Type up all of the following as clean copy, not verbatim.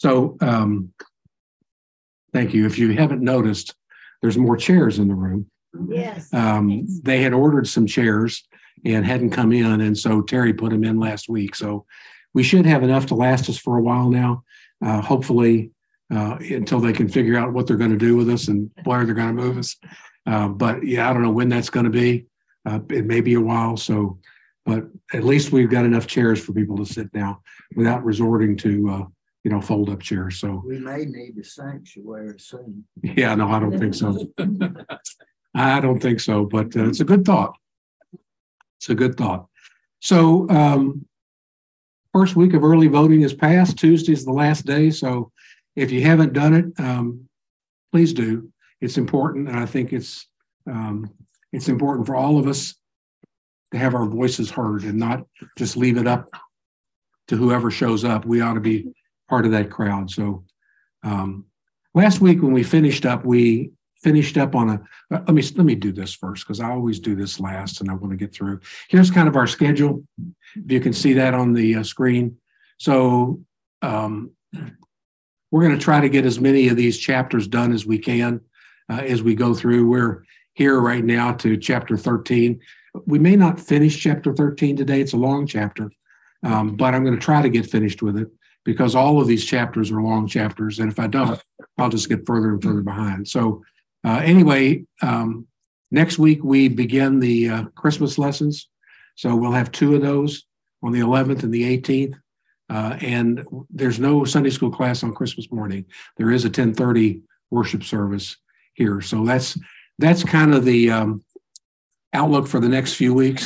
So thank you. If you haven't noticed, there's more chairs in the room. Yes. They had ordered some chairs and hadn't come in, and so Terry put them in last week. So we should have enough to last us for a while now, hopefully until they can figure out what they're going to do with us and where they're going to move us. But yeah, I don't know when that's going to be. It may be a while. So, but at least we've got enough chairs for people to sit now without resorting to fold up chairs. So we may need a sanctuary soon. Yeah, no, I don't think so. I don't think so, but it's a good thought. It's a good thought. So first week of early voting is passed. Tuesday is the last day. So if you haven't done it, please do. It's important. And I think it's important for all of us to have our voices heard and not just leave it up to whoever shows up. We ought to be part of that crowd. So last week when we finished up on let me do this first, because I always do this last and I want to get through. Here's kind of our schedule. If you can see that on the screen. So we're going to try to get as many of these chapters done as we can as we go through. We're here right now to chapter 13. We may not finish chapter 13 today. It's a long chapter, but I'm going to try to get finished with it, because all of these chapters are long chapters. And if I don't, I'll just get further and further behind. So anyway, next week we begin the Christmas lessons. So we'll have 2 of those on the 11th and the 18th. And there's no Sunday school class on Christmas morning. There is a 10:30 worship service here. So that's kind of the outlook for the next few weeks.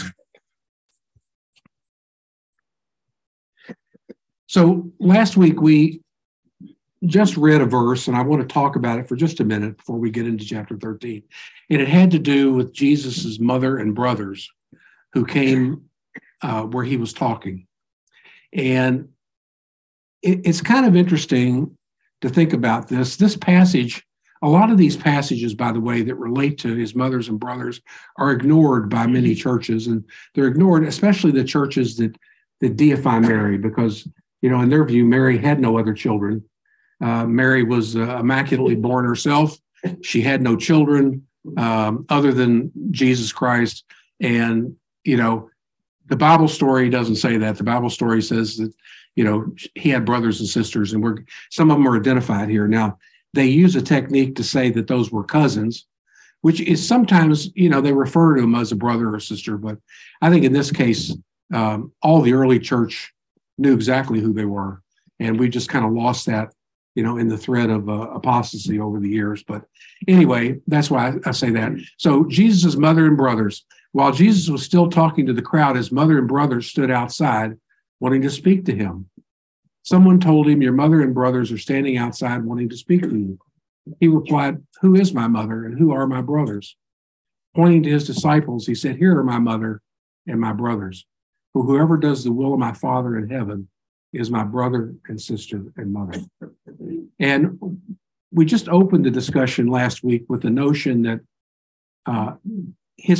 So last week we just read a verse, and I want to talk about it for just a minute before we get into chapter 13. And it had to do with Jesus's mother and brothers who came where he was talking. And it's kind of interesting to think about this passage. A lot of these passages, by the way, that relate to his mothers and brothers are ignored by many churches. And they're ignored, especially the churches that deify Mary, because, in their view, Mary had no other children. Mary was immaculately born herself. She had no children other than Jesus Christ. And, the Bible story doesn't say that. The Bible story says that, he had brothers and sisters, and some of them are identified here. Now, they use a technique to say that those were cousins, which is sometimes, they refer to them as a brother or sister. But I think in this case, all the early church knew exactly who they were. And we just kind of lost that, in the thread of apostasy over the years. But anyway, that's why I say that. So Jesus' mother and brothers, while Jesus was still talking to the crowd, his mother and brothers stood outside wanting to speak to him. Someone told him, "Your mother and brothers are standing outside wanting to speak to you." He replied, "Who is my mother and who are my brothers?" Pointing to his disciples, he said, "Here are my mother and my brothers. For whoever does the will of my Father in heaven is my brother and sister and mother." And we just opened the discussion last week with the notion that his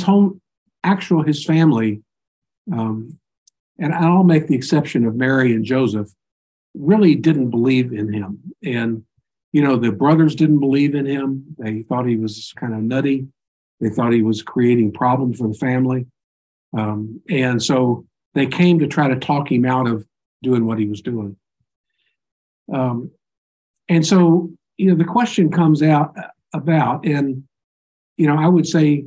family, and I'll make the exception of Mary and Joseph, really didn't believe in him. And, the brothers didn't believe in him. They thought he was kind of nutty. They thought he was creating problems for the family. And so they came to try to talk him out of doing what he was doing. And so, the question comes out about, and, I would say,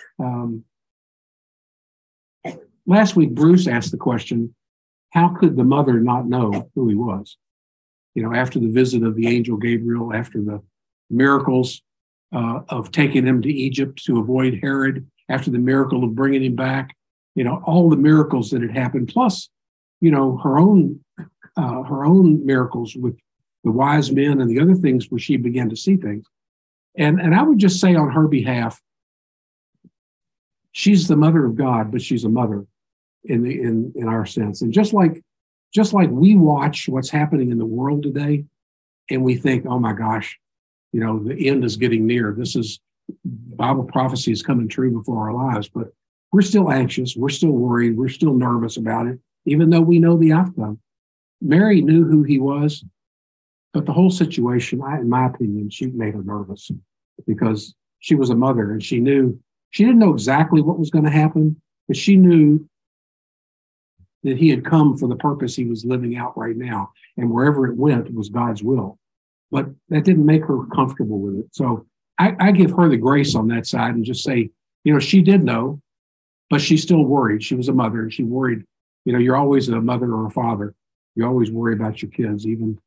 last week, Bruce asked the question, how could the mother not know who he was? After the visit of the angel Gabriel, after the miracles of taking him to Egypt to avoid Herod, after the miracle of bringing him back, all the miracles that had happened, plus, her own miracles with the wise men and the other things where she began to see things. And I would just say on her behalf, she's the mother of God, but she's a mother in our sense. And just like we watch what's happening in the world today, and we think, oh my gosh, the end is getting near. Bible prophecy is coming true before our lives, but we're still anxious. We're still worried. We're still nervous about it, even though we know the outcome. Mary knew who he was, But the whole situation, in my opinion, she made her nervous because she was a mother and she didn't know exactly what was going to happen, but she knew that he had come for the purpose he was living out right now. And wherever it went was God's will. But that didn't make her comfortable with it. So I give her the grace on that side and just say, she did know, but she still worried. She was a mother and she worried. You're always a mother or a father. You always worry about your kids, even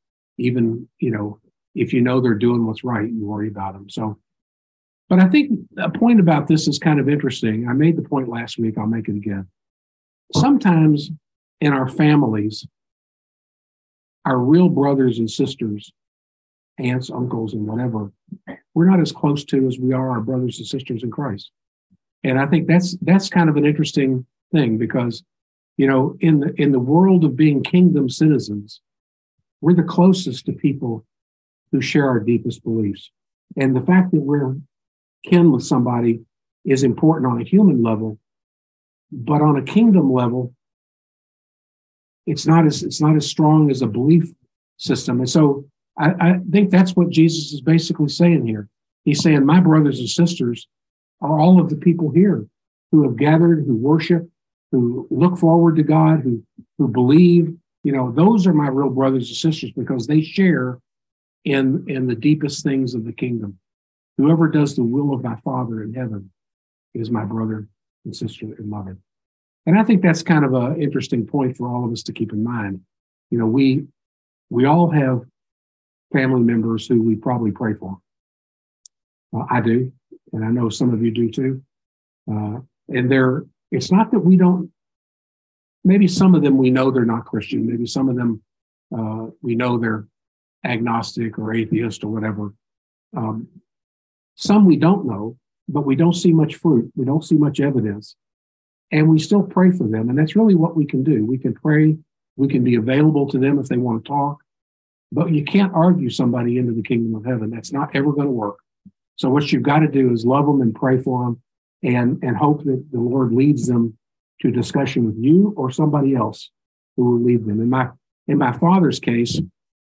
if they're doing what's right, you worry about them. So, but I think a point about this is kind of interesting. I made the point last week. I'll make it again. Sometimes in our families, our real brothers and sisters, aunts, uncles, and whatever, we're not as close to as we are our brothers and sisters in Christ. And I think that's kind of an interesting thing because, in the world of being kingdom citizens, we're the closest to people who share our deepest beliefs. And the fact that we're kin with somebody is important on a human level, but on a kingdom level, it's not as strong as a belief system. And so I think that's what Jesus is basically saying here. He's saying, my brothers and sisters are all of the people here who have gathered, who worship, who look forward to God, who believe. Those are my real brothers and sisters because they share in the deepest things of the kingdom. Whoever does the will of my Father in heaven is my brother and sister and mother. And I think that's kind of an interesting point for all of us to keep in mind. We all have family members who we probably pray for. I do, and I know some of you do too. And it's not that we don't, maybe some of them we know they're not Christian. Maybe some of them we know they're agnostic or atheist or whatever. Some we don't know, but we don't see much fruit. We don't see much evidence. And we still pray for them. And that's really what we can do. We can pray. We can be available to them if they want to talk. But you can't argue somebody into the kingdom of heaven. That's not ever going to work. So what you've got to do is love them and pray for them and hope that the Lord leads them to discussion with you or somebody else who will lead them. In my father's case,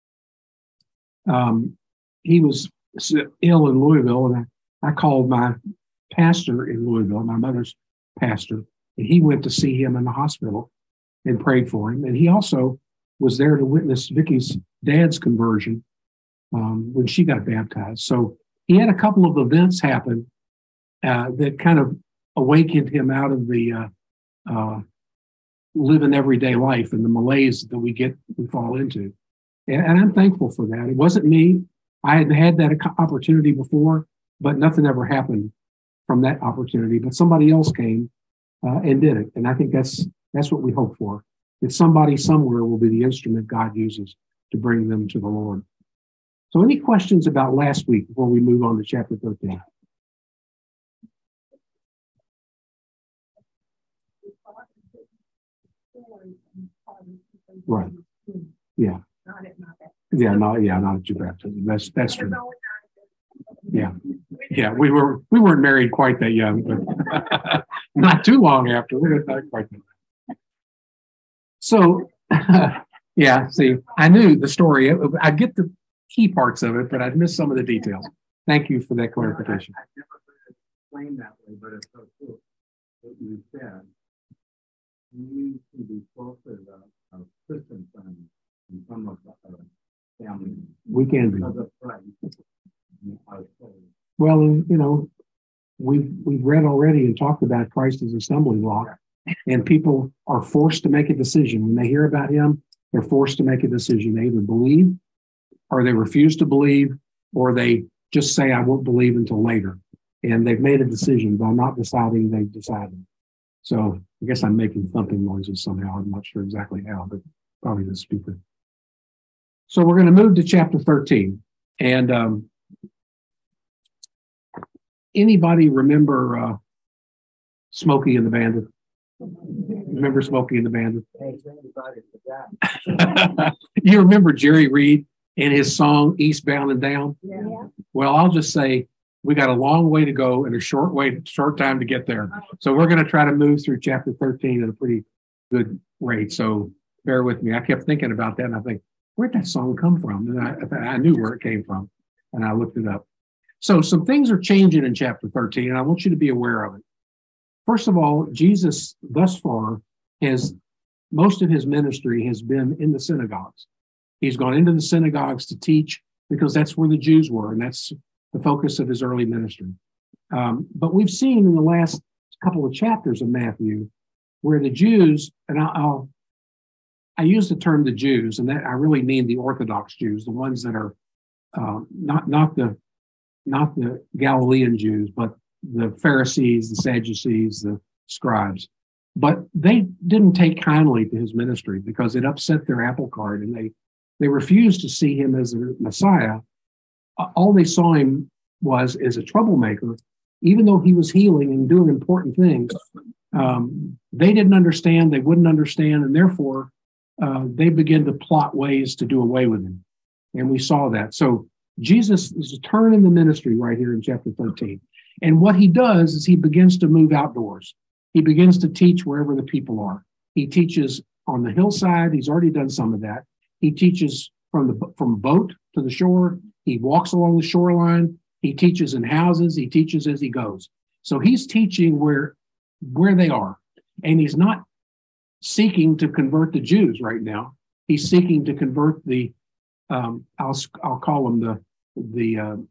he was ill in Louisville, and I called my pastor in Louisville, my mother's pastor, and he went to see him in the hospital and prayed for him. And he also was there to witness Vicky's dad's conversion when she got baptized. So he had a couple of events happen that kind of awakened him out of the living everyday life and the malaise that we fall into. And I'm thankful for that. It wasn't me. I had had that opportunity before, but nothing ever happened from that opportunity. But somebody else came and did it. And I think that's what we hope for, that somebody somewhere will be the instrument God uses to bring them to the Lord. So any questions about last week before we move on to chapter 13? Right. Yeah. Not at your baptism. That's true. Yeah. Yeah. We weren't married quite that young, but not too long after. We're not quite that young. So yeah, see, I knew the story. I get the key parts of it, but I'd missed some of the details. Thank you for that clarification. I've never heard it explained that way, but it's so cool what you said. You can be closer to a Christian family than some of the family. We can be. Because of Christ. Well, we've read already and talked about Christ as a stumbling block, and people are forced to make a decision. When they hear about him, they're forced to make a decision. They either believe or they refuse to believe, or they just say, I won't believe until later. And they've made a decision. By not deciding, they've decided. So I guess I'm making thumping noises somehow. I'm not sure exactly how, but probably the speaker. So we're going to move to chapter 13. And anybody remember Smokey and the Bandit? Remember Smokey and the Bandit? You remember Jerry Reed and his song Eastbound and Down? Yeah. Well, I'll just say we got a long way to go and a short time to get there. So we're going to try to move through chapter 13 at a pretty good rate. So bear with me. I kept thinking about that, and I think where'd that song come from? And I knew where it came from, and I looked it up. So some things are changing in chapter 13, and I want you to be aware of it. First of all, Jesus thus far most of his ministry has been in the synagogues. He's gone into the synagogues to teach because that's where the Jews were, and that's the focus of his early ministry. But we've seen in the last couple of chapters of Matthew where the Jews, and I use the term the Jews, and that I really mean the Orthodox Jews, the ones that are not the Galilean Jews, but the Pharisees, the Sadducees, the scribes. But they didn't take kindly to his ministry because it upset their apple cart, and they refused to see him as a Messiah. All they saw him as a troublemaker, even though he was healing and doing important things. They didn't understand, they wouldn't understand, and therefore they began to plot ways to do away with him. And we saw that. So Jesus is a turn in the ministry right here in chapter 13. And what he does is he begins to move outdoors. He begins to teach wherever the people are. He teaches on the hillside. He's already done some of that. He teaches from boat to the shore. He walks along the shoreline. He teaches in houses. He teaches as he goes. So he's teaching where they are. And he's not seeking to convert the Jews right now. He's seeking to convert I'll call them the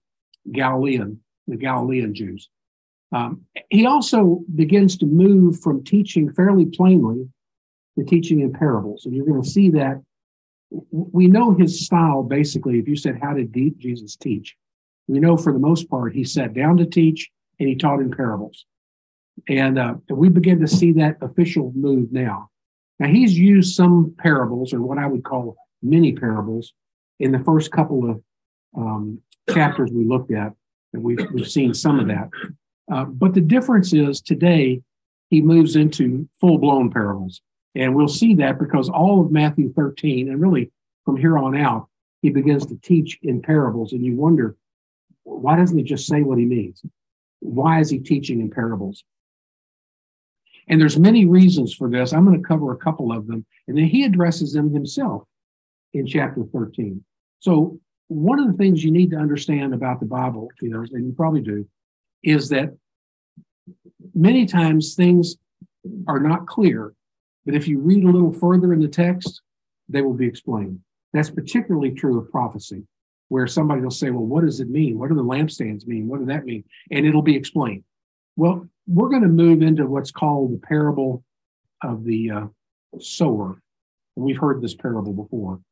Galilean Jews. He also begins to move from teaching fairly plainly to teaching in parables. And you're going to see that. We know his style, basically. If you said, how did Jesus teach? We know for the most part, he sat down to teach and he taught in parables. And we begin to see that official move now. Now, he's used some parables, or what I would call mini parables, in the first couple of chapters we looked at, and we've seen some of that. But the difference is today he moves into full-blown parables. And we'll see that because all of Matthew 13, and really from here on out, he begins to teach in parables. And you wonder, why doesn't he just say what he means? Why is he teaching in parables? And there's many reasons for this. I'm going to cover a couple of them. And then he addresses them himself in chapter 13. So one of the things you need to understand about the Bible, and you probably do, is that many times things are not clear, but if you read a little further in the text, they will be explained. That's particularly true of prophecy, where somebody will say, well, what does it mean? What do the lampstands mean? What does that mean? And it'll be explained. Well, we're going to move into what's called the parable of the sower. We've heard this parable before.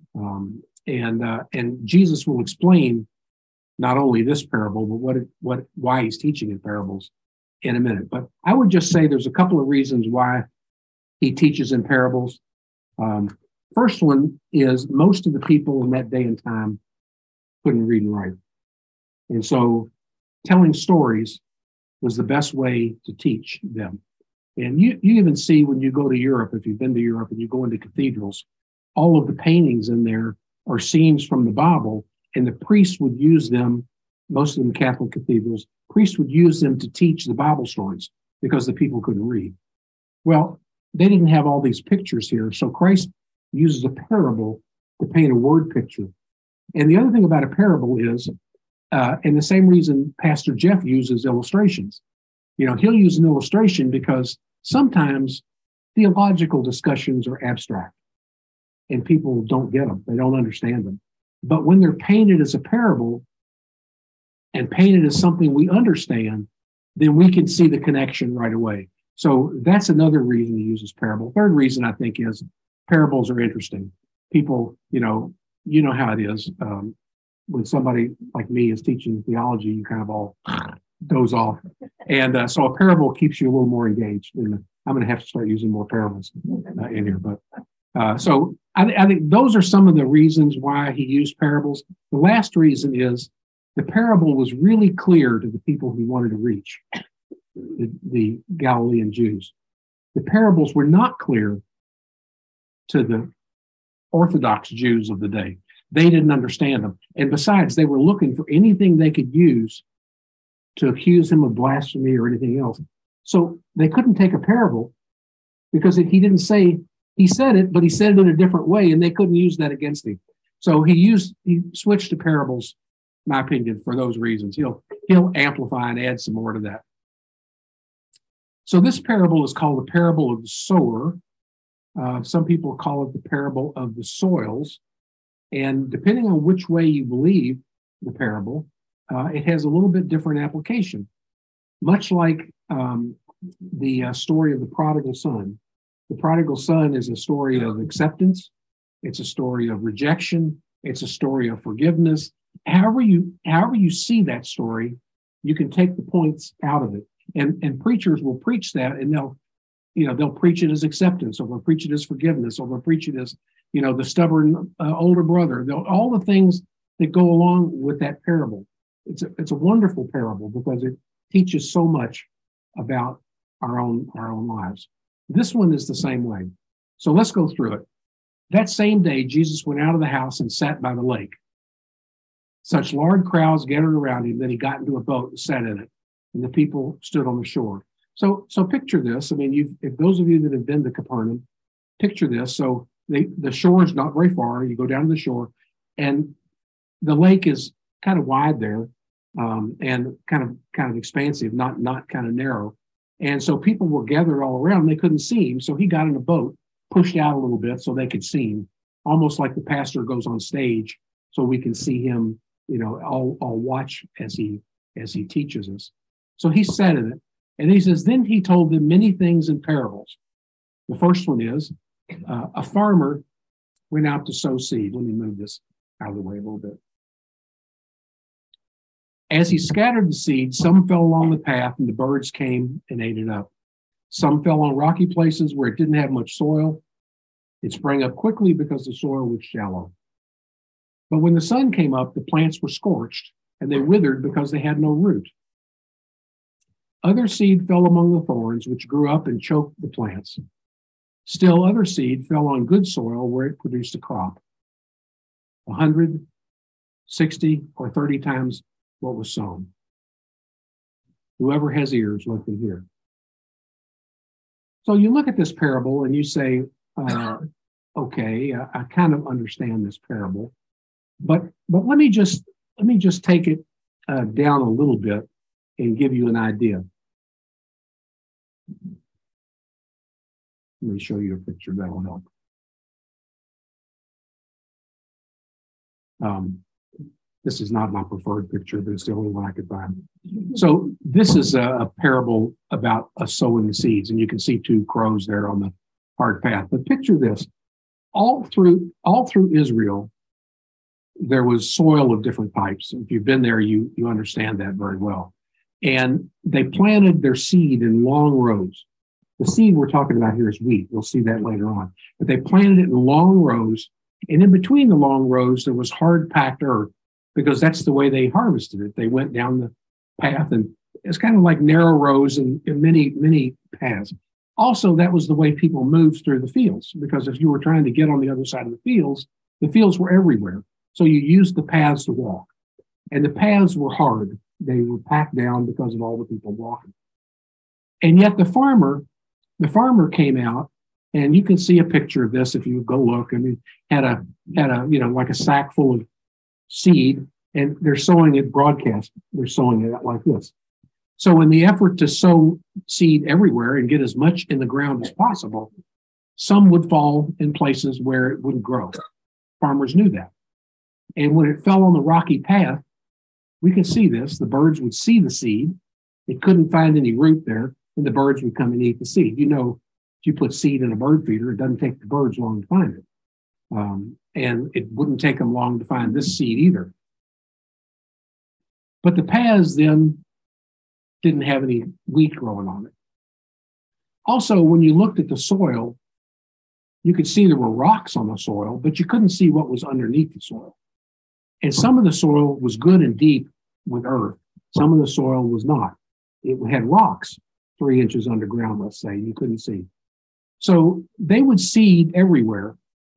And Jesus will explain not only this parable, but why he's teaching in parables in a minute. But I would just say there's a couple of reasons why he teaches in parables. First one is most of the people in that day and time couldn't read and write. And so telling stories was the best way to teach them. And you even see when you go to Europe, if you've been to Europe and you go into cathedrals, all of the paintings in there are scenes from the Bible, and the priests would use them, most of them Catholic cathedrals, priests would use them to teach the Bible stories because the people couldn't read. Well, they didn't have all these pictures here, so Christ uses a parable to paint a word picture. And the other thing about a parable is, and the same reason Pastor Jeff uses illustrations. He'll use an illustration because sometimes theological discussions are abstract and people don't get them. They don't understand them. But when they're painted as a parable and painted as something we understand, then we can see the connection right away. So that's another reason he uses parable. Third reason, I think, is parables are interesting. People, you know how it is. When somebody like me is teaching theology, you kind of all doze off. And so a parable keeps you a little more engaged. And I'm going to have to start using more parables in here. But so I think those are some of the reasons why he used parables. The last reason is the parable was really clear to the people he wanted to reach, the Galilean Jews. The parables were not clear to the Orthodox Jews of the day. They didn't understand them. And besides, they were looking for anything they could use to accuse him of blasphemy or anything else. So they couldn't take a parable because he didn't say He said it, but he said it in a different way, and they couldn't use that against him. So he switched to parables, in my opinion, for those reasons. He'll amplify and add some more to that. So this parable is called the parable of the sower. Some people call it the parable of the soils. And depending on which way you believe the parable, it has a little bit different application. Much like the story of the prodigal son. The prodigal son is a story of acceptance. It's a story of rejection. It's a story of forgiveness. However you see that story, you can take the points out of it. And preachers will preach that, and they'll preach it as acceptance, or they'll preach it as forgiveness, or they'll preach it as, the stubborn older brother. All the things that go along with that parable. It's a wonderful parable because it teaches so much about our own lives. This one is the same way. So let's go through it. That same day, Jesus went out of the house and sat by the lake. Such large crowds gathered around him that he got into a boat and sat in it, and the people stood on the shore. So picture this. I mean, if those of you that have been to Capernaum, picture this. So the shore is not very far. You go down to the shore, and the lake is kind of wide there, and kind of expansive, not kind of narrow. And so people were gathered all around. They couldn't see him, so he got in a boat, pushed out a little bit so they could see him, almost like the pastor goes on stage so we can see him. I'll watch as he teaches us. So he sat in it, and he says, then he told them many things in parables. The first one is a farmer went out to sow seed. Let me move this out of the way a little bit. As he scattered the seed, some fell along the path, and the birds came and ate it up. Some fell on rocky places where it didn't have much soil. It sprang up quickly because the soil was shallow. But when the sun came up, the plants were scorched, and they withered because they had no root. Other seed fell among the thorns, which grew up and choked the plants. Still other seed fell on good soil where it produced a crop, 100, 60, or 30 times what was sown. Whoever has ears, let them hear. So you look at this parable and you say, okay, I kind of understand this parable, but let me just take it down a little bit and give you an idea. Let me show you a picture that'll help. This is not my preferred picture, but it's the only one I could find. So this is a parable about us sowing the seeds, and you can see two crows there on the hard path. But picture this: all through Israel, there was soil of different types. If you've been there, you understand that very well. And they planted their seed in long rows. The seed we're talking about here is wheat. We'll see that later on. But they planted it in long rows, and in between the long rows, there was hard-packed earth, because that's the way they harvested it. They went down the path, and it's kind of like narrow rows and many, many paths. Also, that was the way people moved through the fields, because if you were trying to get on the other side of the fields were everywhere. So you used the paths to walk. And the paths were hard. They were packed down because of all the people walking. And yet the farmer came out, and you can see a picture of this if you go look. I mean, had a like a sack full of seed, and they're sowing it broadcast. They're sowing it like this. So in the effort to sow seed everywhere and get as much in the ground as possible, some would fall in places where it wouldn't grow. Farmers knew that. And when it fell on the rocky path, we can see this. The birds would see the seed. It couldn't find any root there, and the birds would come and eat the seed. If you put seed in a bird feeder, it doesn't take the birds long to find it. And it wouldn't take them long to find this seed either. But the paths then didn't have any wheat growing on it. Also, when you looked at the soil, you could see there were rocks on the soil, but you couldn't see what was underneath the soil. And some of the soil was good and deep with earth. Some of the soil was not. It had rocks 3 inches underground, let's say, you couldn't see. So they would seed everywhere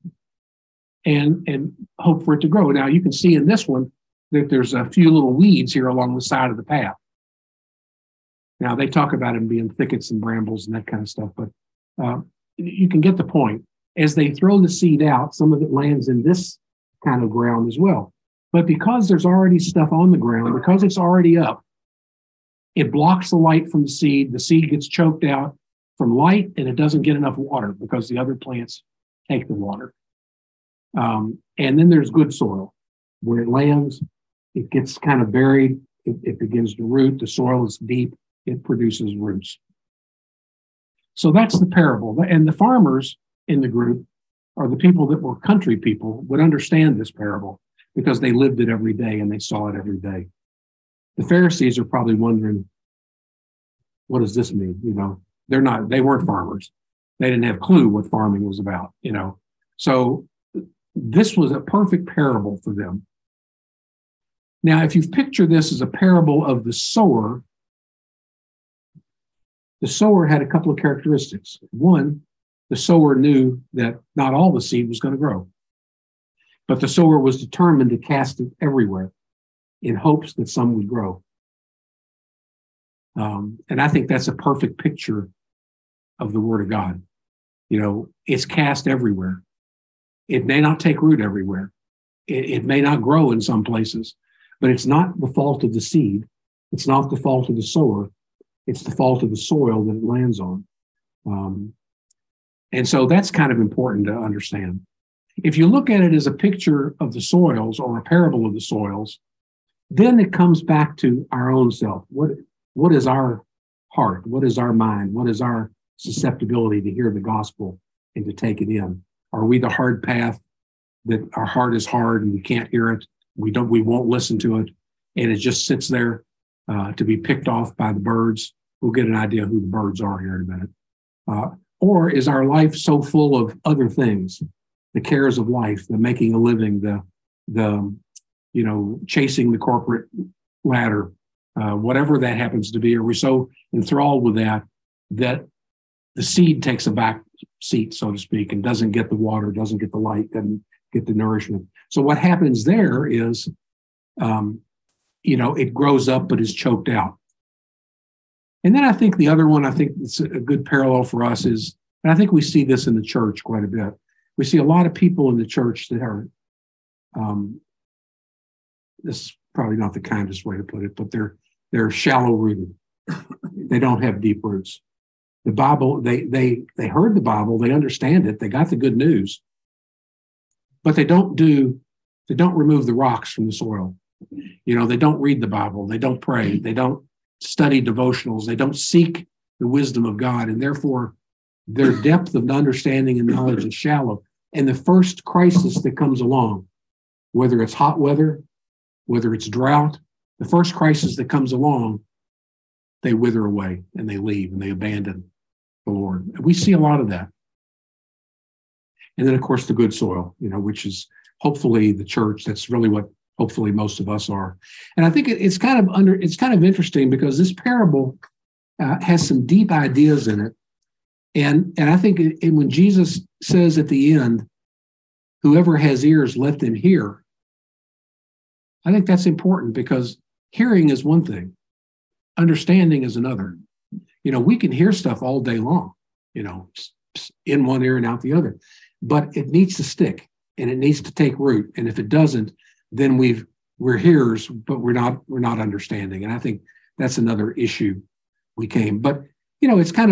and hope for it to grow. Now, you can see in this one that there's a few little weeds here along the side of the path. Now, they talk about them being thickets and brambles and that kind of stuff, but you can get the point. as they throw the seed out, some of it lands in this kind of ground as well. But because there's already stuff on the ground, because it's already up, it blocks the light from the seed. The seed gets choked out from light, and it doesn't get enough water because the other plants take the water. And then there's good soil. Where it lands, it gets kind of buried. It begins to root. The soil is deep. It produces roots. So that's the parable. And the farmers in the group, or the people that were country people, would understand this parable because they lived it every day and they saw it every day. The Pharisees are probably wondering, what does this mean? They weren't farmers. They didn't have a clue what farming was about, So this was a perfect parable for them. Now, if you picture this as a parable of the sower had a couple of characteristics. One, the sower knew that not all the seed was going to grow, but the sower was determined to cast it everywhere in hopes that some would grow. And I think that's a perfect picture of the Word of God. It's cast everywhere. It may not take root everywhere. It may not grow in some places, but it's not the fault of the seed. It's not the fault of the sower. It's the fault of the soil that it lands on. And so that's kind of important to understand. If you look at it as a picture of the soils or a parable of the soils, then it comes back to our own self. What is our heart? What is our mind? What is our susceptibility to hear the gospel and to take it in? Are we the hard path that our heart is hard and we can't hear it? We won't listen to it, and it just sits there to be picked off by the birds. We'll get an idea who the birds are here in a minute. Or is our life so full of other things, the cares of life, the making a living, the chasing the corporate ladder, whatever that happens to be? Are we so enthralled with that the seed takes a back seat, so to speak, and doesn't get the water, doesn't get the light, doesn't get the nourishment? So what happens there is, it grows up but is choked out. And then I think the other one, I think it's a good parallel for us is, and I think we see this in the church quite a bit. We see a lot of people in the church that are, this is probably not the kindest way to put it, but they're shallow rooted. They don't have deep roots. The Bible, they heard the Bible, they understand it, they got the good news, but they don't remove the rocks from the soil. They don't read the Bible, they don't pray, they don't study devotionals, they don't seek the wisdom of God, and therefore their depth of understanding and knowledge is shallow. And the first crisis that comes along, whether it's hot weather, whether it's drought, the first crisis that comes along, they wither away and they leave and they abandon the Lord. And we see a lot of that. And then, of course, the good soil, which is hopefully the church. That's really what hopefully most of us are. And I think it's kind of interesting because this parable has some deep ideas in it. And I think when Jesus says at the end, whoever has ears, let them hear, I think that's important because hearing is one thing, understanding is another. We can hear stuff all day long, in one ear and out the other, but it needs to stick and it needs to take root. And if it doesn't, then we're hearers, but we're not understanding. And I think that's another issue we came. But it's kind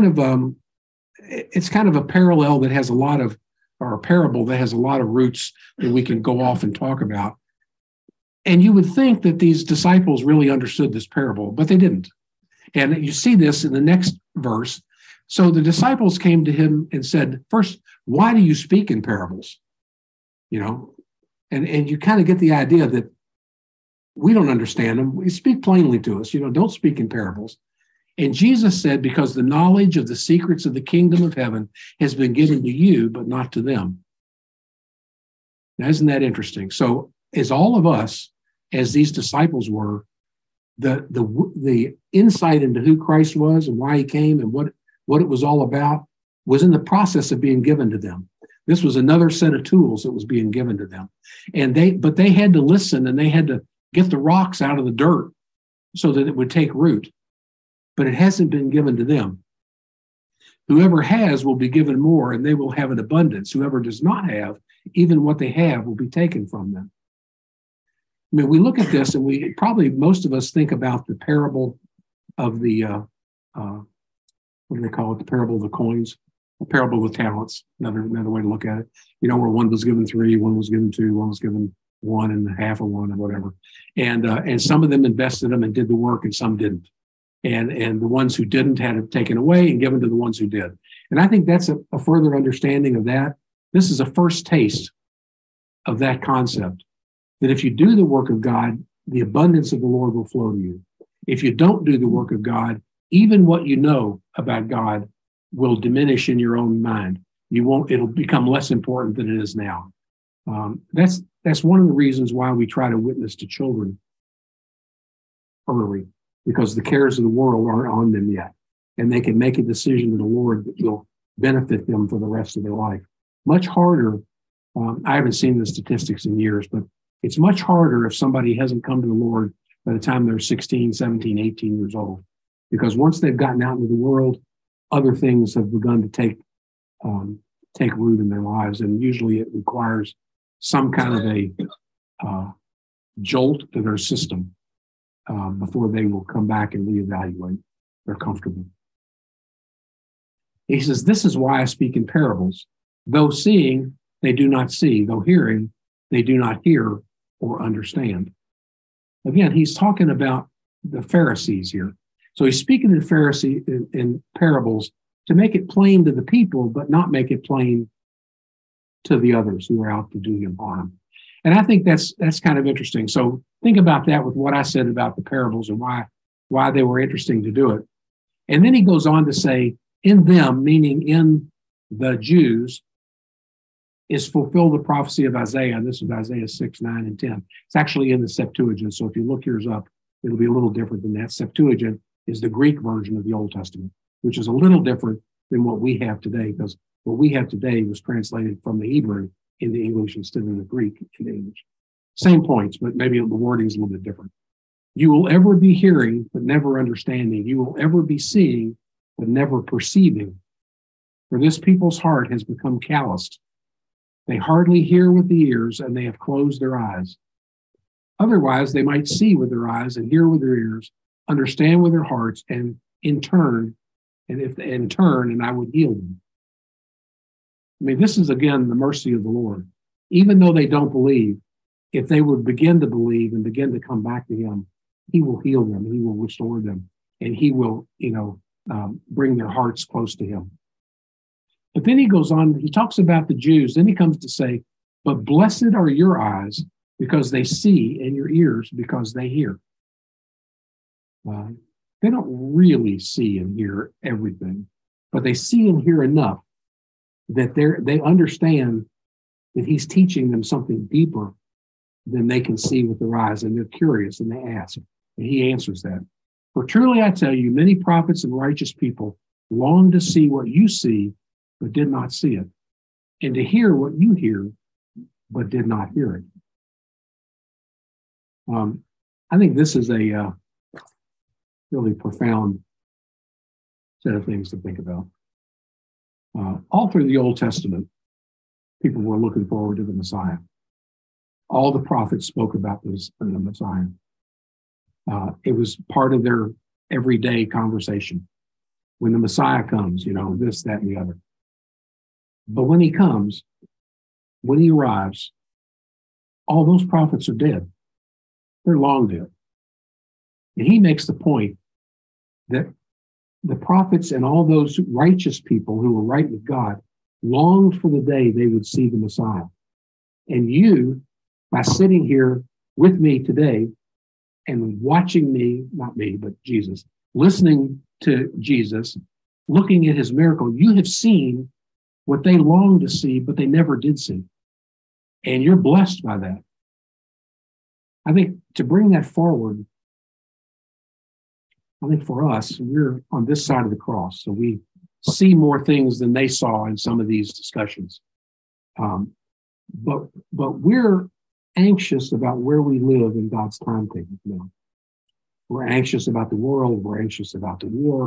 of a parallel that has a parable that has a lot of roots that we can go off and talk about. And you would think that these disciples really understood this parable, but they didn't. And you see this in the next verse. So the disciples came to him and said, first, why do you speak in parables? And you kind of get the idea that we don't understand them. We speak plainly to us, don't speak in parables. And Jesus said, because the knowledge of the secrets of the kingdom of heaven has been given to you, but not to them. Now, isn't that interesting? So as all of us, as these disciples were, the insight into who Christ was and why he came and what it was all about was in the process of being given to them. This was another set of tools that was being given to them. But they had to listen and they had to get the rocks out of the dirt so that it would take root. But it hasn't been given to them. Whoever has will be given more, and they will have an abundance. Whoever does not have, even what they have will be taken from them. I mean, we look at this, and we probably, most of us think about the parable of the, what do they call it? The parable of the coins, the parable of the talents, another way to look at it. You know, where one was given 3, one was given 2, one was given 1 and half of 1 or whatever. And some of them invested them and did the work, and some didn't. And the ones who didn't had it taken away and given to the ones who did. And I think that's a further understanding of that. This is a first taste of that concept, that if you do the work of God, the abundance of the Lord will flow to you. If you don't do the work of God, even what you know about God will diminish in your own mind. It'll become less important than it is now. That's one of the reasons why we try to witness to children early, because the cares of the world aren't on them yet. And they can make a decision to the Lord that will benefit them for the rest of their life. Much harder, I haven't seen the statistics in years, but it's much harder if somebody hasn't come to the Lord by the time they're 16, 17, 18 years old. Because once they've gotten out into the world, other things have begun to take root in their lives. And usually it requires some kind of a jolt to their system before they will come back and reevaluate. They're comfortable. He says, this is why I speak in parables. Though seeing, they do not see. Though hearing, they do not hear or understand. Again, he's talking about the Pharisees here. So he's speaking to the Pharisee in parables to make it plain to the people, but not make it plain to the others who are out to do him harm. And I think that's kind of interesting. So think about that with what I said about the parables and why they were interesting to do it. And then he goes on to say, in them, meaning in the Jews, is fulfilled the prophecy of Isaiah. And this is Isaiah 6, 9, and 10. It's actually in the Septuagint. So if you look yours up, it'll be a little different than that. Septuagint is the Greek version of the Old Testament, which is a little different than what we have today, because what we have today was translated from the Hebrew into English instead of the Greek into English. Same points, but maybe the wording is a little bit different. You will ever be hearing, but never understanding. You will ever be seeing, but never perceiving. For this people's heart has become calloused. They hardly hear with the ears, and they have closed their eyes. Otherwise, they might see with their eyes and hear with their ears, understand with their hearts, and in turn, and I would heal them. I mean, this is, again, the mercy of the Lord. Even though they don't believe, if they would begin to believe and begin to come back to him, he will heal them, and he will restore them, and he will, bring their hearts close to him. But then he goes on, he talks about the Jews. Then he comes to say, but blessed are your eyes because they see, and your ears because they hear. They don't really see and hear everything, but they see and hear enough that they understand that he's teaching them something deeper than they can see with their eyes, and they're curious and they ask, and he answers that. For truly I tell you, many prophets and righteous people long to see what you see, but did not see it, and to hear what you hear, but did not hear it. I think this is a really profound set of things to think about. All through the Old Testament, people were looking forward to the Messiah. All the prophets spoke about the Messiah. It was part of their everyday conversation. When the Messiah comes, this, that, and the other. But when he comes, when he arrives, all those prophets are dead. They're long dead. And he makes the point that the prophets and all those righteous people who were right with God longed for the day they would see the Messiah. And you, by sitting here with me today and watching me, not me, but Jesus, listening to Jesus, looking at his miracle, you have seen what they longed to see, but they never did see. And you're blessed by that. I think to bring that forward, I think for us, we're on this side of the cross, so we see more things than they saw in some of these discussions. But we're anxious about where we live in God's timetable now. We're anxious about the world. We're anxious about the wars.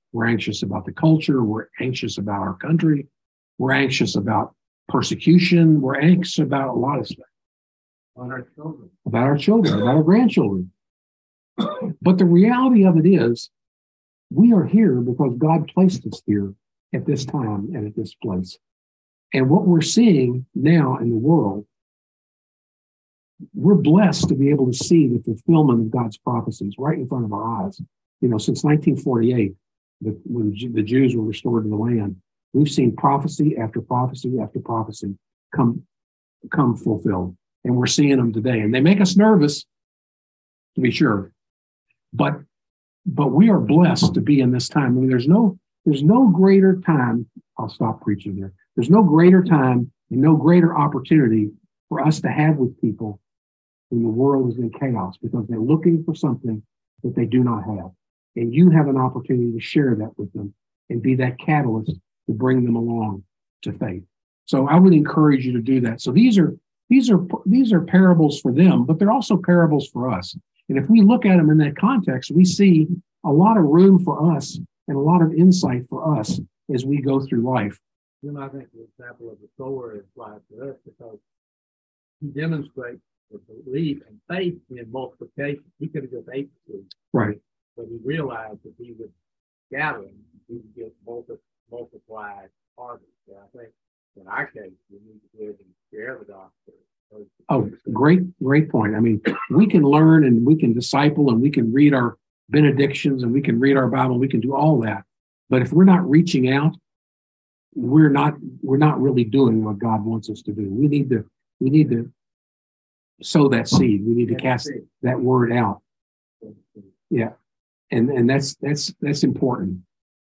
We're anxious about the culture. We're anxious about our country. We're anxious about persecution. We're anxious about a lot of stuff. On our children. About our children, about our grandchildren. But the reality of it is, we are here because God placed us here at this time and at this place. And what we're seeing now in the world, we're blessed to be able to see the fulfillment of God's prophecies right in front of our eyes. You know, since 1948, when the Jews were restored to the land, we've seen prophecy after prophecy after prophecy come fulfilled. And we're seeing them today. And they make us nervous, to be sure. But we are blessed to be in this time. I mean, there's no greater time. I'll stop preaching there. There's no greater time and no greater opportunity for us to have with people when the world is in chaos, because they're looking for something that they do not have. And you have an opportunity to share that with them and be that catalyst to bring them along to faith. So I would encourage you to do that. So these are parables for them, but they're also parables for us. And if we look at them in that context, we see a lot of room for us and a lot of insight for us as we go through life. You know, I think the example of the sower applies to us because he demonstrates the belief and faith in multiplication. He could have just ate the seed. Right. But he realized that he was gathering, he would get multiplied harvest. And I think in our case, we need to be able to share the gospel. Oh, great point. I mean, we can learn and we can disciple and we can read our benedictions and we can read our Bible. We can do all that. But if we're not reaching out, we're not really doing what God wants us to do. We need to sow that seed. We need to cast that word out. Yeah. And that's important.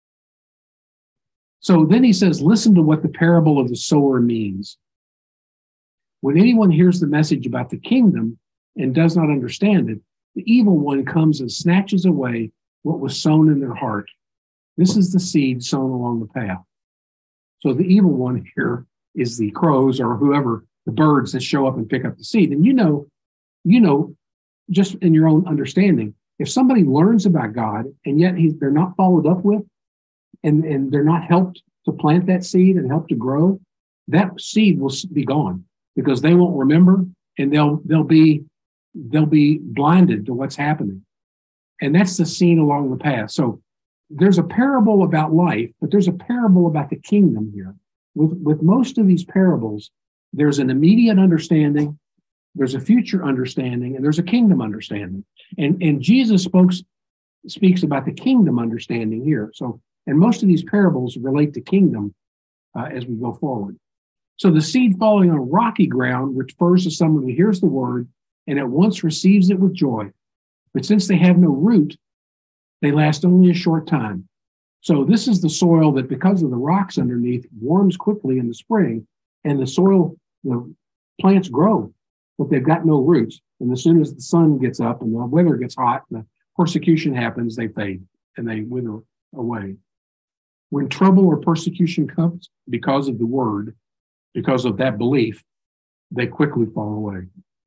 So then he says, listen to what the parable of the sower means. When anyone hears the message about the kingdom and does not understand it, the evil one comes and snatches away what was sown in their heart. This is the seed sown along the path. So the evil one here is the crows or whoever, the birds that show up and pick up the seed. And you know, just in your own understanding, if somebody learns about God and yet they're not followed up with, and they're not helped to plant that seed and help to grow, that seed will be gone because they won't remember and they'll be blinded to what's happening. And that's the scene along the path. So there's a parable about life, but there's a parable about the kingdom here. With most of these parables, there's an immediate understanding, there's a future understanding, and there's a kingdom understanding. And Jesus speaks about the kingdom understanding here. So, and most of these parables relate to kingdom as we go forward. So the seed falling on rocky ground refers to someone who hears the word and at once receives it with joy. But since they have no root, they last only a short time. So this is the soil that, because of the rocks underneath, warms quickly in the spring, and the plants grow, but they've got no roots. And as soon as the sun gets up and the weather gets hot and the persecution happens, they fade and they wither away. When trouble or persecution comes because of the word, because of that belief, they quickly fall away.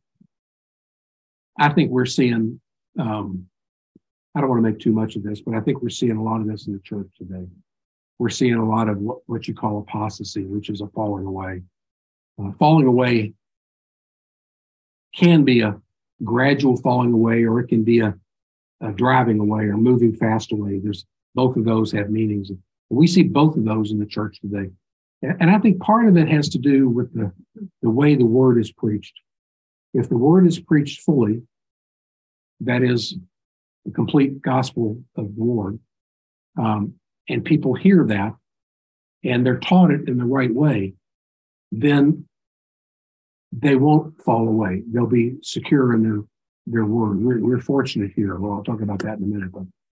I think we're seeing, I don't want to make too much of this, but I think we're seeing a lot of this in the church today. We're seeing a lot of what you call apostasy, which is a falling away. Falling away can be a gradual falling away, or it can be a driving away or moving fast away. Both of those have meanings. We see both of those in the church today. And I think part of it has to do with the way the word is preached. If the word is preached fully, that is the complete gospel of the Lord, and people hear that and they're taught it in the right way, then they won't fall away. They'll be secure in their word. We're fortunate here. Well, I'll talk about that in a minute.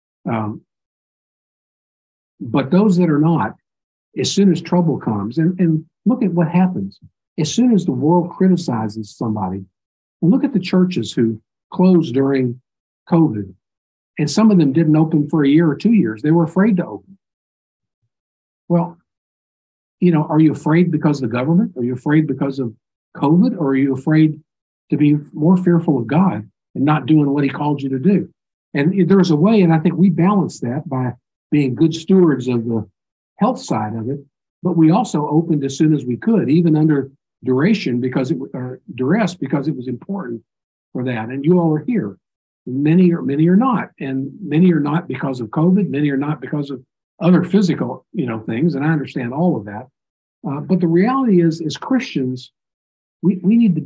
But those that are not, as soon as trouble comes, and look at what happens. As soon as the world criticizes somebody, and look at the churches who closed during COVID, and some of them didn't open for a year or 2 years. They were afraid to open. Well, are you afraid because of the government? Are you afraid because of COVID? Or are you afraid to be more fearful of God and not doing what he called you to do? And there's a way, and I think we balance that by being good stewards of the health side of it, but we also opened as soon as we could, even under duress, because it was important for that. And you all are here. Many are not, and many are not because of COVID. Many are not because of other physical, things. And I understand all of that. But the reality is, as Christians, we need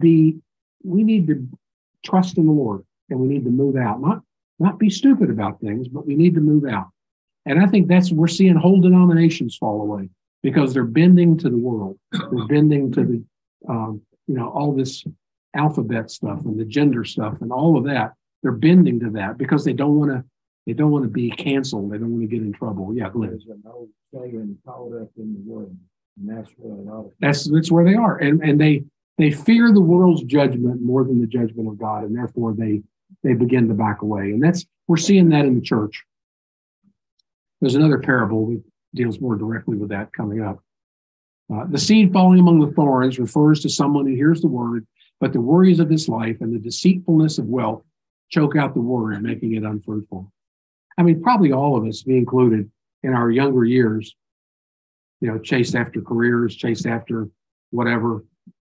to trust in the Lord, and we need to move out. Not be stupid about things, but we need to move out. And I think we're seeing whole denominations fall away because they're bending to the world. They're bending to the, all this alphabet stuff and the gender stuff and all of that. They're bending to that because they don't want to be canceled. They don't want to get in trouble. Yeah, Glenn. There's an old saying, caught up in the world, and that's where a lot of that's where they are, and they fear the world's judgment more than the judgment of God, and therefore they begin to back away. And we're seeing that in the church. There's another parable that deals more directly with that coming up. The seed falling among the thorns refers to someone who hears the word, but the worries of this life and the deceitfulness of wealth choke out the word, making it unfruitful. I mean, probably all of us, me included, in our younger years, chased after careers, chased after whatever.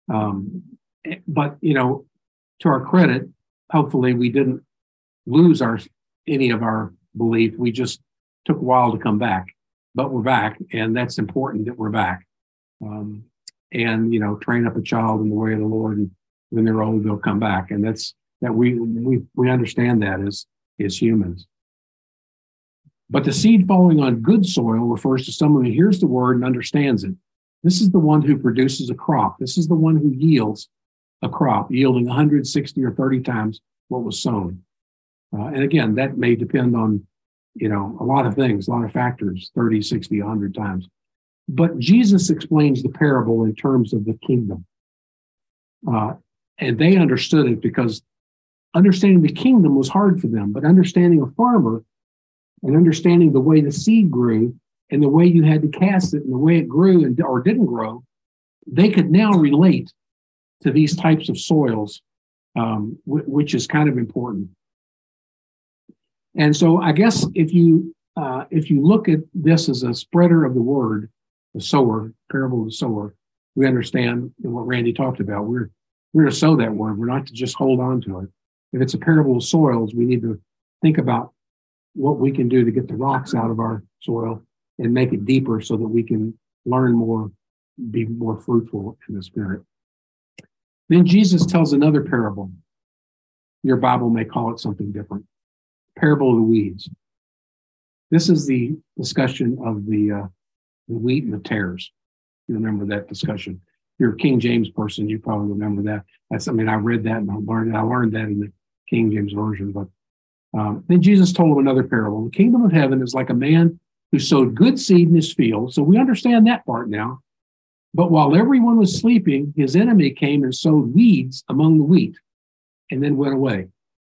But, to our credit, hopefully we didn't lose any of our belief. We just took a while to come back, but we're back, and that's important that we're back. And, train up a child in the way of the Lord, and when they're old, they'll come back. And we understand that as humans. But the seed falling on good soil refers to someone who hears the word and understands it. This is the one who produces a crop. This is the one who yields a crop, yielding 160 or 30 times what was sown. And again, that may depend on, a lot of things, a lot of factors, 30, 60, 100 times. But Jesus explains the parable in terms of the kingdom. And they understood it because understanding the kingdom was hard for them, but understanding a farmer and understanding the way the seed grew and the way you had to cast it and the way it grew or didn't grow, they could now relate to these types of soils, which is kind of important. And so I guess if you look at this as a spreader of the word, the sower, parable of the sower, we understand what Randy talked about. We're to sow that word. We're not to just hold on to it. If it's a parable of soils, we need to think about what we can do to get the rocks out of our soil and make it deeper so that we can learn more, be more fruitful in the Spirit. Then Jesus tells another parable. Your Bible may call it something different. Parable of the weeds. This is the discussion of the wheat and the tares. You remember that discussion. If you're a King James person, you probably remember that. I read that and I learned that in the King James Version. But then Jesus told him another parable. The kingdom of heaven is like a man who sowed good seed in his field. So we understand that part now. But while everyone was sleeping, his enemy came and sowed weeds among the wheat and then went away.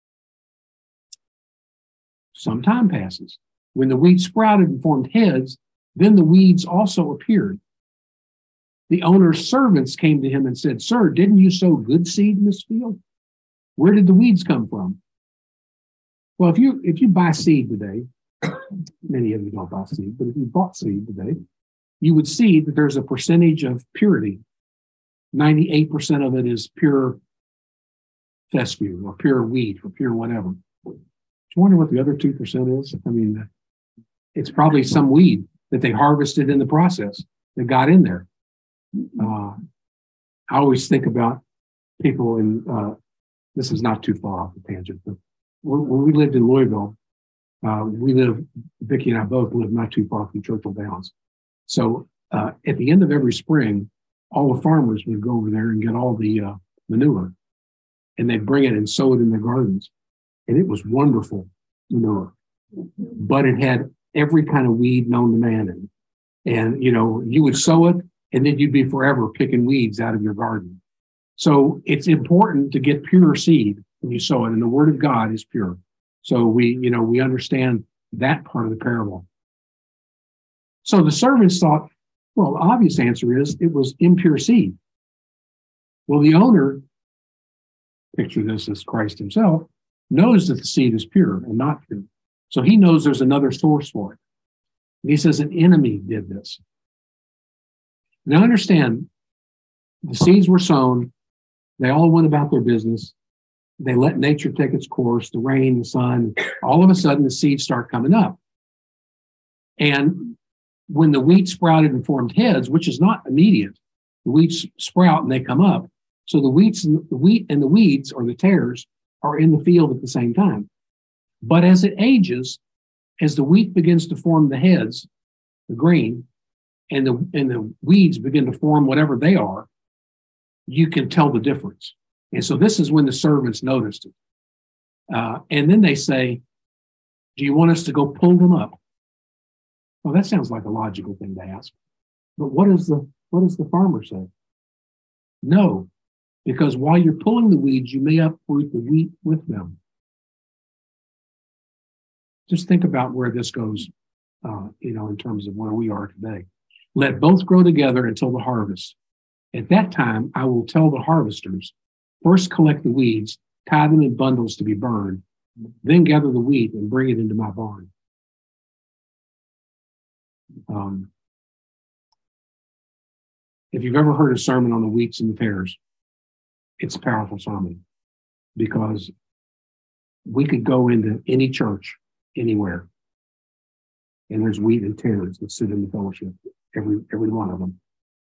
Some time passes. When the wheat sprouted and formed heads, then the weeds also appeared. The owner's servants came to him and said, "Sir, didn't you sow good seed in this field? Where did the weeds come from?" Well, if you buy seed today, many of you don't buy seed, but if you bought seed today, you would see that there's a percentage of purity. 98% of it is pure fescue or pure wheat or pure whatever. Do you wonder what the other 2% is? I mean, it's probably some weed that they harvested in the process that got in there. I always think about people in, this is not too far off the tangent, but when we lived in Louisville, Vicki and I both lived not too far from Churchill Downs. So at the end of every spring, all the farmers would go over there and get all the manure, and they'd bring it and sow it in their gardens. And it was wonderful manure, but it had every kind of weed known to man in it. And, you would sow it, and then you'd be forever picking weeds out of your garden. So it's important to get pure seed when you sow it, and the word of God is pure. So we understand that part of the parable. So the servants thought, well, the obvious answer is it was impure seed. Well, the owner, picture this as Christ himself, knows that the seed is pure and not pure. So he knows there's another source for it. And he says an enemy did this. Now understand, the seeds were sown. They all went about their business. They let nature take its course, the rain, the sun. All of a sudden, the seeds start coming up. And when the wheat sprouted and formed heads, which is not immediate, the weeds sprout and they come up. So the wheat and the weeds, or the tares, are in the field at the same time. But as it ages, as the wheat begins to form the heads, the green, and the weeds begin to form whatever they are, you can tell the difference. And so this is when the servants noticed it. And then they say, do you want us to go pull them up? Well, that sounds like a logical thing to ask. But what does the farmer say? No, because while you're pulling the weeds, you may uproot the wheat with them. Just think about where this goes, in terms of where we are today. Let both grow together until the harvest. At that time, I will tell the harvesters, first collect the weeds, tie them in bundles to be burned, then gather the wheat and bring it into my barn. If you've ever heard a sermon on the wheats and the tares, it's a powerful sermon, because we could go into any church anywhere, and there's wheat and tares that sit in the fellowship, every one of them.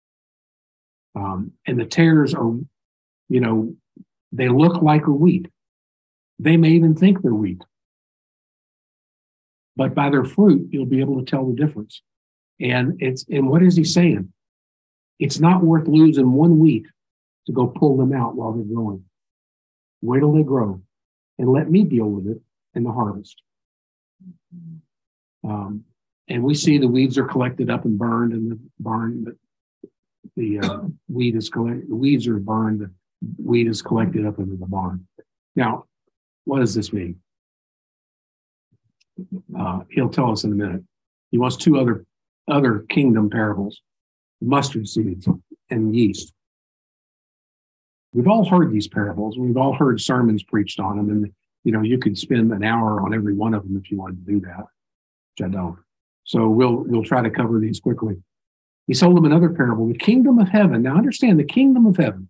And the tares are, they look like a wheat. They may even think they're wheat. But by their fruit, you'll be able to tell the difference. And what is he saying? It's not worth losing one week to go pull them out while they're growing. Wait till they grow and let me deal with it in the harvest. And we see the weeds are collected up and burned in the barn. The weeds are burned. The wheat is collected up into the barn. Now, what does this mean? He'll tell us in a minute. He wants two other kingdom parables: mustard seeds and yeast. We've all heard these parables. We've all heard sermons preached on them, and you could spend an hour on every one of them if you wanted to do that, which I don't. So we'll try to cover these quickly. He told them another parable: the kingdom of heaven. Now understand, the kingdom of heaven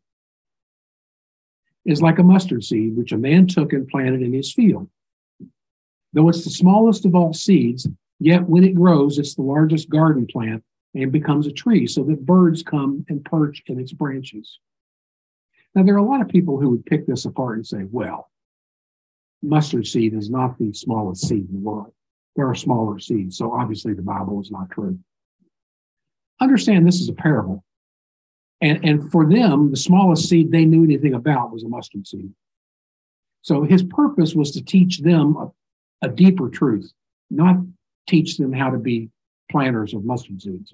is like a mustard seed, which a man took and planted in his field. Though it's the smallest of all seeds, yet when it grows, it's the largest garden plant and becomes a tree, so that birds come and perch in its branches. Now, there are a lot of people who would pick this apart and say, well, mustard seed is not the smallest seed in the world. There are smaller seeds, so obviously the Bible is not true. Understand, this is a parable. And for them, the smallest seed they knew anything about was a mustard seed. So his purpose was to teach them a deeper truth, not teach them how to be planters of mustard seeds.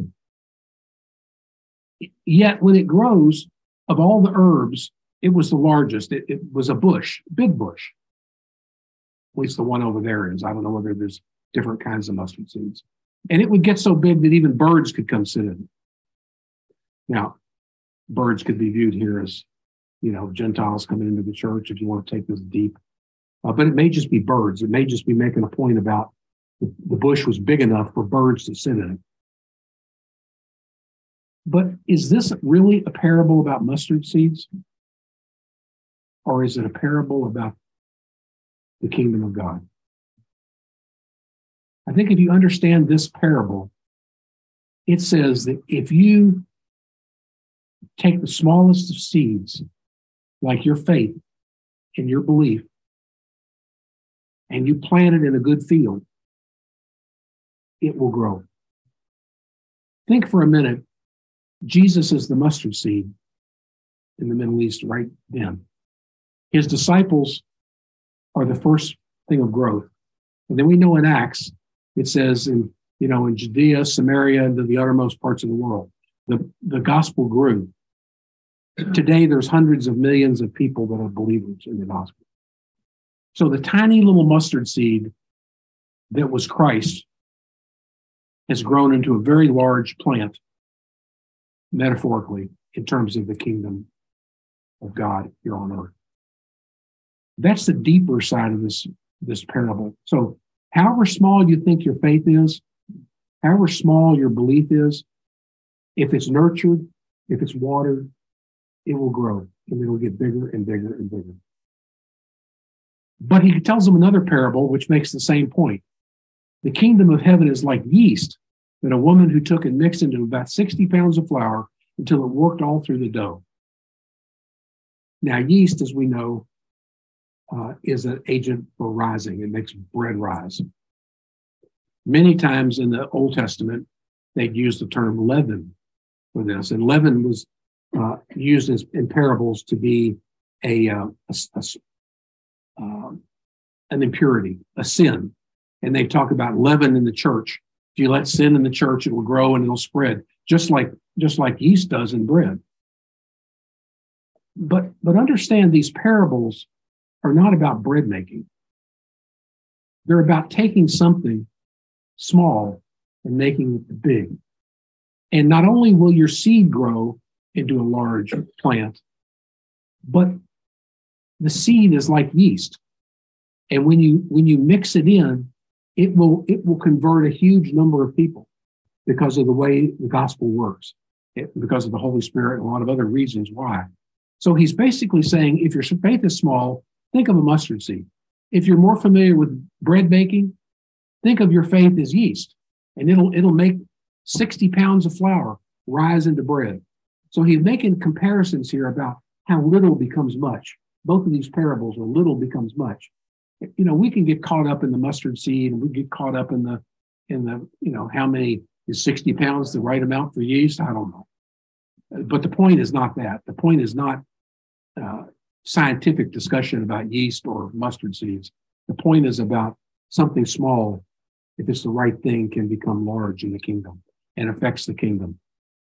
Yet when it grows, of all the herbs, it was the largest. It was a bush, big bush. At least the one over there is. I don't know whether there's different kinds of mustard seeds. And it would get so big that even birds could come sit in it. Now, birds could be viewed here as, Gentiles coming into the church, if you want to take this deep. But it may just be birds. It may just be making a point about the bush was big enough for birds to sit in it. But is this really a parable about mustard seeds? Or is it a parable about the kingdom of God? I think if you understand this parable, it says that if you take the smallest of seeds, like your faith and your belief, and you plant it in a good field, it will grow. Think for a minute, Jesus is the mustard seed in the Middle East right then. His disciples are the first thing of growth. And then we know in Acts, it says in Judea, Samaria, and to the uttermost parts of the world, the gospel grew. Today, there's hundreds of millions of people that are believers in the gospel. So the tiny little mustard seed that was Christ has grown into a very large plant, metaphorically, in terms of the kingdom of God here on earth. That's the deeper side of this parable. So however small you think your faith is, However small your belief is, if it's nurtured, if it's watered, it will grow and it'll get bigger and bigger and bigger. But he tells them another parable which makes the same point. The kingdom of heaven is like yeast that a woman who took and mixed into about 60 pounds of flour until it worked all through the dough. Now, yeast, as we know, is an agent for rising. It makes bread rise. Many times in the Old Testament, they'd use the term leaven for this. And leaven was used in parables to be an impurity, a sin. And they talk about leaven in the church. If you let sin in the church, it will grow and it'll spread, just like yeast does in bread. But understand, these parables are not about bread making. They're about taking something small and making it big. And not only will your seed grow into a large plant, but the seed is like yeast. And when you mix it in, it will convert a huge number of people because of the way the gospel works, because of the Holy Spirit and a lot of other reasons why. So he's basically saying, if your faith is small, think of a mustard seed. If you're more familiar with bread baking, think of your faith as yeast, and it'll make 60 pounds of flour rise into bread. So he's making comparisons here about how little becomes much. Both of these parables are little becomes much. You know, we can get caught up in the mustard seed, and we get caught up in the how many is 60 pounds the right amount for yeast? I don't know. But the point is not that. The point is not scientific discussion about yeast or mustard seeds. The point is about something small, if it's the right thing, can become large in the kingdom and affects the kingdom.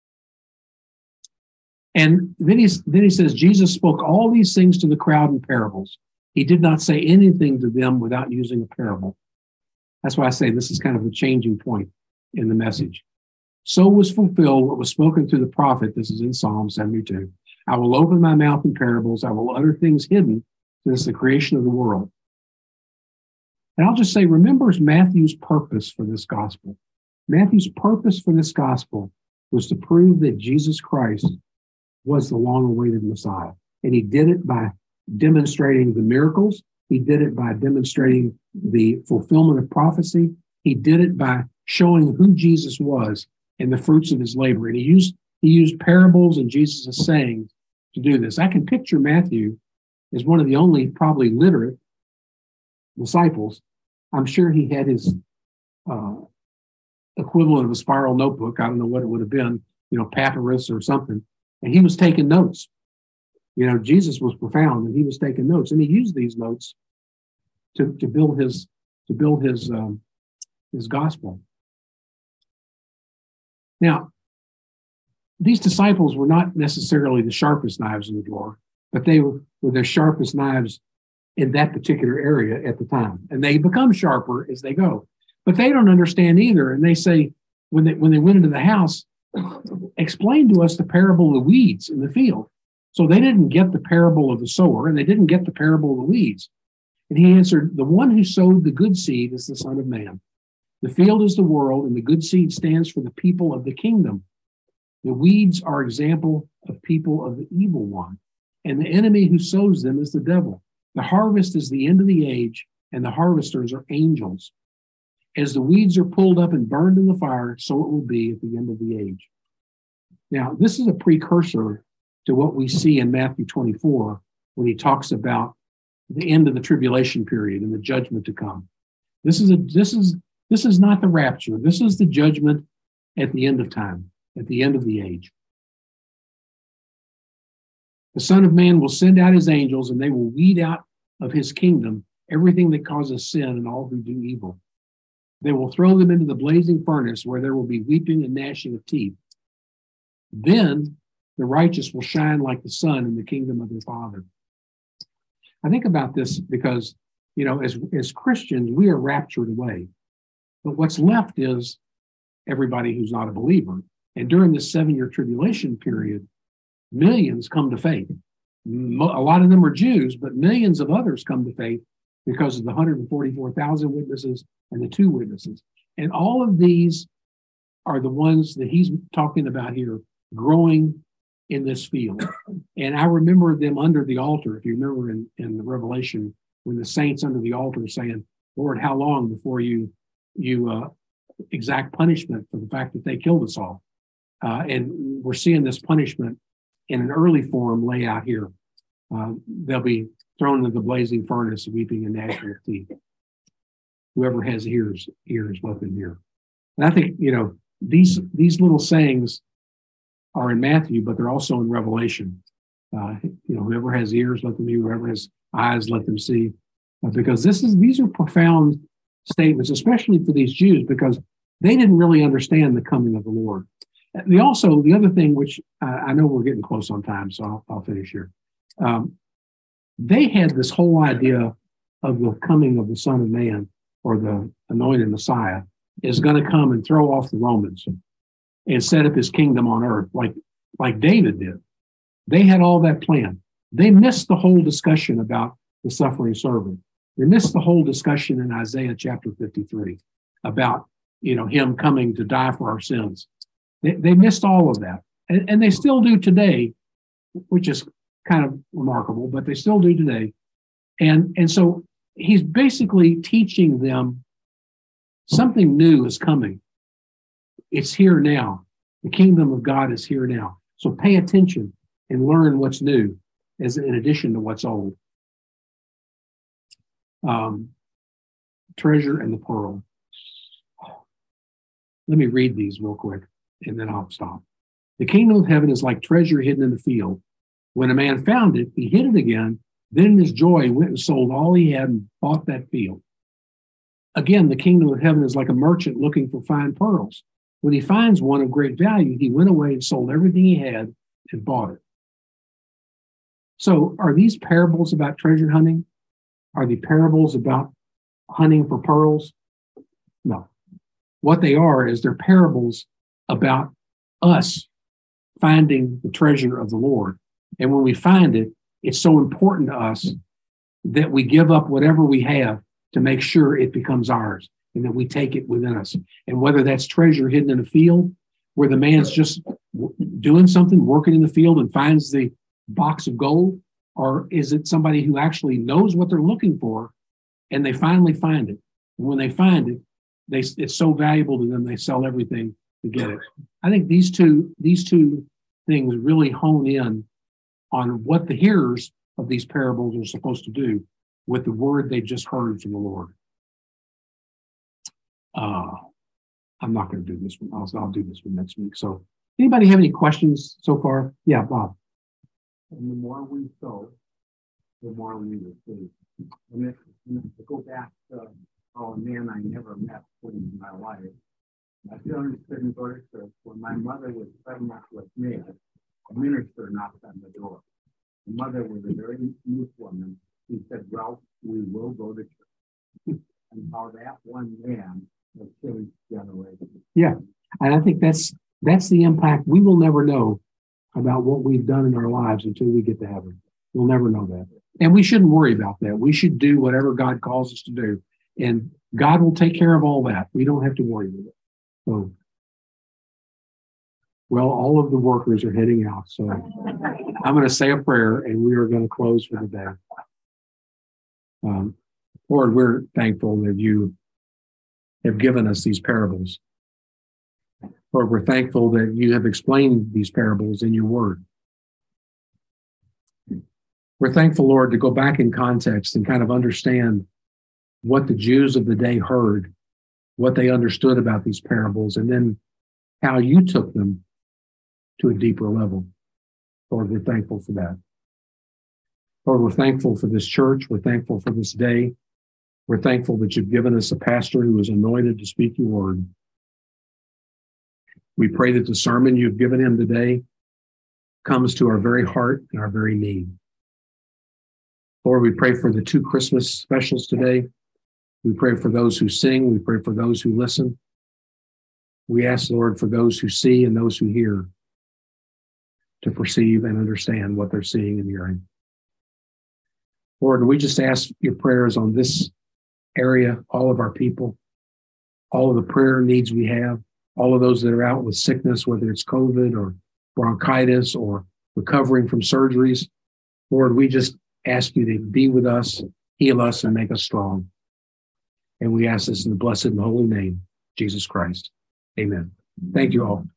And then he says, Jesus spoke all these things to the crowd in parables. He did not say anything to them without using a parable. That's why I say this is kind of a changing point in the message. So was fulfilled what was spoken through the prophet. This is in Psalm 72. I will open my mouth in parables. I will utter things hidden since the creation of the world. And I'll just say, remember Matthew's purpose for this gospel. Matthew's purpose for this gospel was to prove that Jesus Christ was the long-awaited Messiah. And he did it by demonstrating the miracles. He did it by demonstrating the fulfillment of prophecy. He did it by showing who Jesus was and the fruits of his labor. And he used parables and Jesus' sayings to do this. I can picture Matthew as one of the only probably literate disciples. I'm sure he had his equivalent of a spiral notebook. I don't know what it would have been, papyrus or something. And he was taking notes. Jesus was profound, and he was taking notes, and he used these notes to build his gospel. Now, these disciples were not necessarily the sharpest knives in the drawer, but they were the sharpest knives in that particular area at the time, and they become sharper as they go. But they don't understand either, and they say when they went into the house, explain to us the parable of the weeds in the field. So they didn't get the parable of the sower, and they didn't get the parable of the weeds. And he answered, the one who sowed the good seed is the Son of Man. The field is the world, and the good seed stands for the people of the kingdom. The weeds are example of people of the evil one, and the enemy who sows them is the devil. The harvest is the end of the age, and the harvesters are angels. As the weeds are pulled up and burned in the fire, so it will be at the end of the age. Now, this is a precursor to what we see in Matthew 24 when he talks about the end of the tribulation period and the judgment to come. This is not the rapture. This is the judgment at the end of time, at the end of the age. The Son of Man will send out his angels, and they will weed out of his kingdom everything that causes sin and all who do evil. They will throw them into the blazing furnace where there will be weeping and gnashing of teeth. Then the righteous will shine like the sun in the kingdom of their Father. I think about this because, as Christians, we are raptured away. But what's left is everybody who's not a believer. And during this 7-year tribulation period, millions come to faith. A lot of them are Jews, but millions of others come to faith because of the 144,000 witnesses and the 2 witnesses. And all of these are the ones that he's talking about here, growing in this field. And I remember them under the altar, if you remember in the Revelation, when the saints under the altar saying, Lord, how long before you exact punishment for the fact that they killed us all? And we're seeing this punishment in an early form lay out here. They'll be thrown into the blazing furnace, weeping and gnashing of teeth. Whoever has ears, let them hear. And I think, these little sayings are in Matthew, but they're also in Revelation. Whoever has ears, let them hear. Whoever has eyes, let them see. Because these are profound statements, especially for these Jews, because they didn't really understand the coming of the Lord. The other thing, which I know we're getting close on time, so I'll finish here. They had this whole idea of the coming of the Son of Man, or the anointed Messiah, is going to come and throw off the Romans and set up his kingdom on earth, like David did. They had all that planned. They missed the whole discussion about the suffering servant. They missed the whole discussion in Isaiah chapter 53 about, him coming to die for our sins. They missed all of that. And they still do today, which is kind of remarkable, but they still do today. And so he's basically teaching them something new is coming. It's here now. The kingdom of God is here now. So pay attention and learn what's new as in addition to what's old. Treasure and the pearl. Let me read these real quick and then I'll stop. The kingdom of heaven is like treasure hidden in the field. When a man found it, he hid it again. Then in his joy, he went and sold all he had and bought that field. Again, the kingdom of heaven is like a merchant looking for fine pearls. When he finds one of great value, he went away and sold everything he had and bought it. So are these parables about treasure hunting? Are the parables about hunting for pearls? No. What they are is they're parables about us finding the treasure of the Lord. And when we find it, it's so important to us that we give up whatever we have to make sure it becomes ours and that we take it within us. And whether that's treasure hidden in a field where the man's just doing something, working in the field and finds the box of gold, or is it somebody who actually knows what they're looking for and they finally find it? And when they find it, it's so valuable to them, they sell everything to get it. I think these two things really hone in on what the hearers of these parables are supposed to do with the word they just heard from the Lord. I'm not going to do this one. I'll do this one next week. So anybody have any questions so far? Yeah, Bob. And the more we sow, the more we receive. And to go back to a man I never met in my life, I still understood in go to church when my mother was pregnant with me, a minister knocked on the door. The mother was a very neat woman. She said, "Ralph, we will go to church." And how that one man has changed generations. Yeah, and I think that's the impact. We will never know about what we've done in our lives until we get to heaven. We'll never know that. And we shouldn't worry about that. We should do whatever God calls us to do. And God will take care of all that. We don't have to worry about it. So, well, all of the workers are heading out. So I'm going to say a prayer and we are going to close for the day. Lord, we're thankful that you have given us these parables. Lord, we're thankful that you have explained these parables in your word. We're thankful, Lord, to go back in context and kind of understand what the Jews of the day heard, what they understood about these parables, and then how you took them to a deeper level. Lord, we're thankful for that. Lord, we're thankful for this church. We're thankful for this day. We're thankful that you've given us a pastor who is anointed to speak your word. We pray that the sermon you've given him today comes to our very heart and our very need. Lord, we pray for the 2 Christmas specials today. We pray for those who sing. We pray for those who listen. We ask, Lord, for those who see and those who hear to perceive and understand what they're seeing and hearing. Lord, we just ask your prayers on this area, all of our people, all of the prayer needs we have, all of those that are out with sickness, whether it's COVID or bronchitis or recovering from surgeries. Lord, we just ask you to be with us, heal us, and make us strong. And we ask this in the blessed and holy name, Jesus Christ. Amen. Thank you all.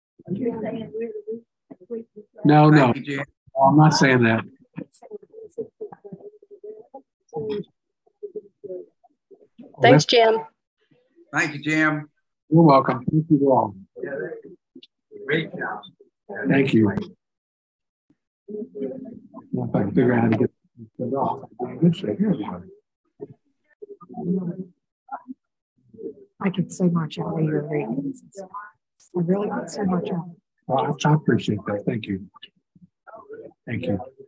No, I'm not saying that. Thanks, Jim. Thank you, Jim. You're welcome. Thank you all. Great job. Thank you. If I can figure out how to get it off. I could so much out of your ratings. I really could so much out. Well, I appreciate that. Thank you. Thank you.